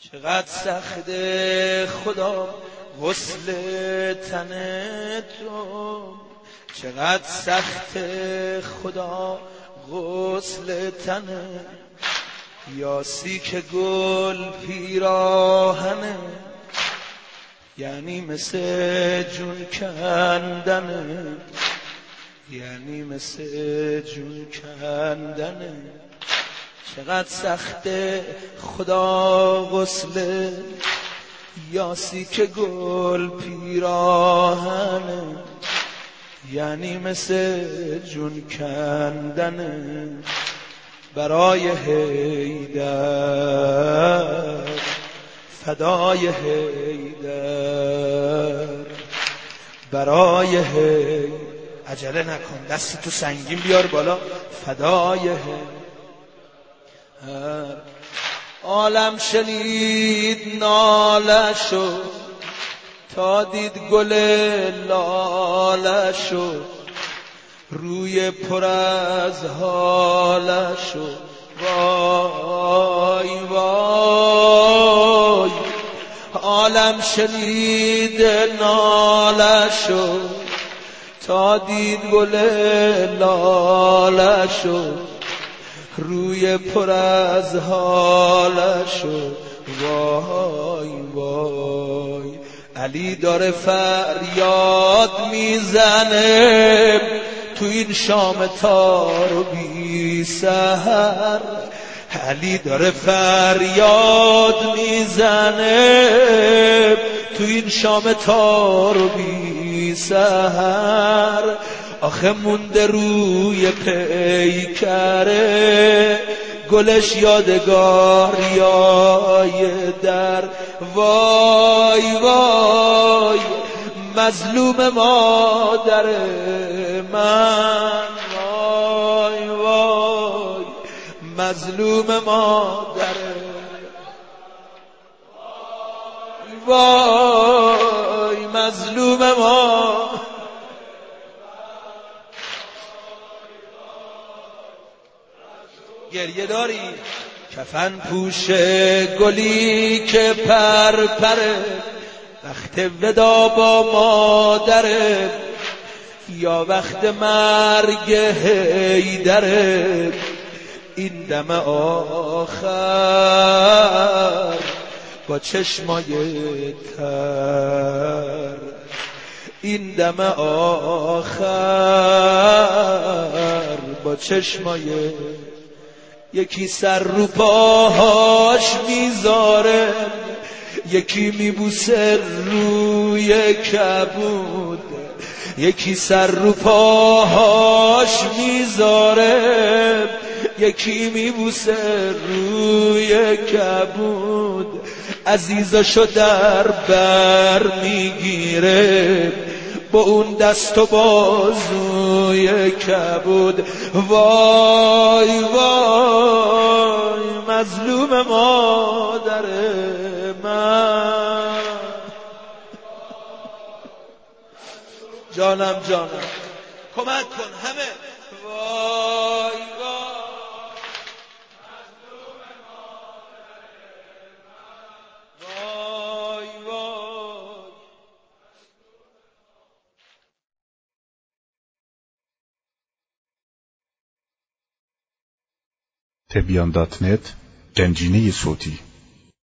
چقدر سخت خدا وصل تن تو، چقدر سخت خدا غسل تن یاسی که گل پیراهنه، یعنی مثل جون کندنه، یعنی مثل جون کندنه. چقدر سخت خدا غسل یاسی که گل پیراهنه، یعنی مثل جون کندنه. برای حیدر فدای حیدر، برای حیدر عجله نکن دست تو سنگین بیار بالا، فدای حیدر. عالم شنید نالشو تا دید گل لالشو، روی پر از حالشو. وای وای عالم شنید نالشو تا دید گل لالشو، روی پر از حالشو. وای وای علی داره فریاد میزنه تو این شام تار و بی سحر، علی داره فریاد میزنه تو این شام تار و بی سحر. آخه مونده روی پیکره گلش یادگاریای در. وای وای مظلوم مادر من، وای وای مظلوم مادر، وای مظلوم مادر. گریه داری کفن پوش گلی که پرپره، وقت ودا با مادره یا وقت مرگ حیدره. این دم آخر با چشمای تر، این دم آخر با چشمای. یکی سر رو پاهاش میذاره، یکی میبوسه روی کبود، یکی سر رو پاهاش میذاره، یکی میبوسه روی کبود. عزیزاشو در بر میگیره با اون دست و بازوی کبود. وای وای مظلوم مادر من، جانم جانم کمک کن همه. وای وای وای وای. تبیان.net گنجینه صوتی